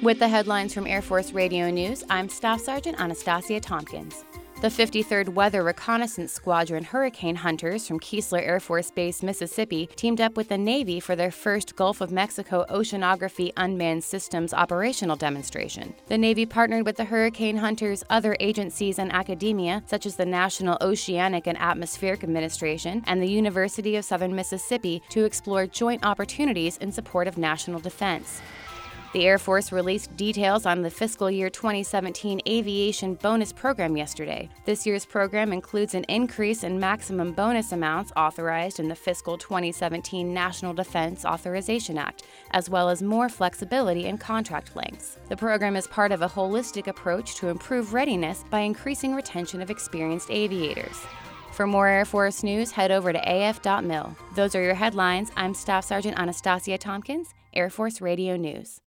With the headlines from Air Force Radio News, I'm Staff Sergeant Anastasia Tompkins. The 53rd Weather Reconnaissance Squadron Hurricane Hunters from Keesler Air Force Base, Mississippi, teamed up with the Navy for their first Gulf of Mexico Oceanography Unmanned Systems operational demonstration. The Navy partnered with the Hurricane Hunters' other agencies and academia, such as the National Oceanic and Atmospheric Administration and the University of Southern Mississippi, to explore joint opportunities in support of national defense. The Air Force released details on the fiscal year 2017 Aviation Bonus Program yesterday. This year's program includes an increase in maximum bonus amounts authorized in the fiscal 2017 National Defense Authorization Act, as well as more flexibility in contract lengths. The program is part of a holistic approach to improve readiness by increasing retention of experienced aviators. For more Air Force news, head over to af.mil. Those are your headlines. I'm Staff Sergeant Anastasia Tompkins, Air Force Radio News.